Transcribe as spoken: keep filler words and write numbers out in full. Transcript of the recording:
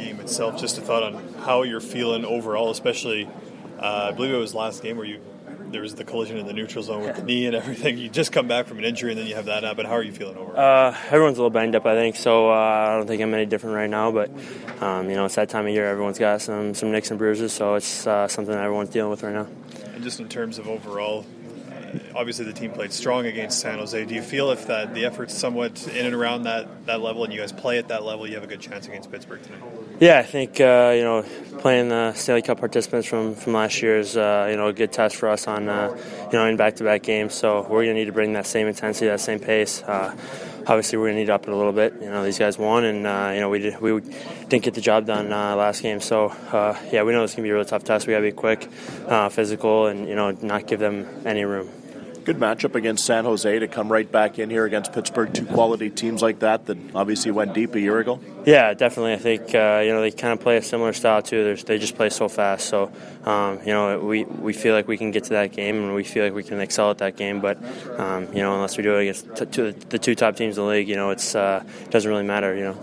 game itself, just a thought on how you're feeling overall, especially, uh, I believe it was last game where you there was the collision in the neutral zone with the knee and everything. You just come back from an injury and then you have that happen. How are you feeling overall? Uh, everyone's a little banged up, I think, so uh, I don't think I'm any different right now, but um, you know, it's that time of year. Everyone's got some, some nicks and bruises, so it's uh, something that everyone's dealing with right now. And just in terms of overall, obviously the team played strong against San Jose. Do you feel if that the effort's somewhat in and around that, that level and you guys play at that level, you have a good chance against Pittsburgh tonight? Yeah, I think uh, you know, playing the Stanley Cup participants from, from last year is uh, you know, a good test for us on uh, you know, in back-to-back games. So we're going to need to bring that same intensity, that same pace. Uh, obviously, we're going to need to up it a little bit. You know, these guys won, and uh, you know, we did, we didn't get the job done uh, last game. So uh, yeah, we know it's going to be a really tough test. We got to be quick, uh, physical, and you know, not give them any room. Good matchup against San Jose to come right back in here against Pittsburgh, two quality teams like that that obviously went deep a year ago. Yeah, definitely. I think uh, you know, they kind of play a similar style too. They're, they just play so fast. So um, you know, we we feel like we can get to that game and we feel like we can excel at that game. But um, you know, unless we do it against t- two, the two top teams in the league, you know, it's uh, it doesn't really matter. You know.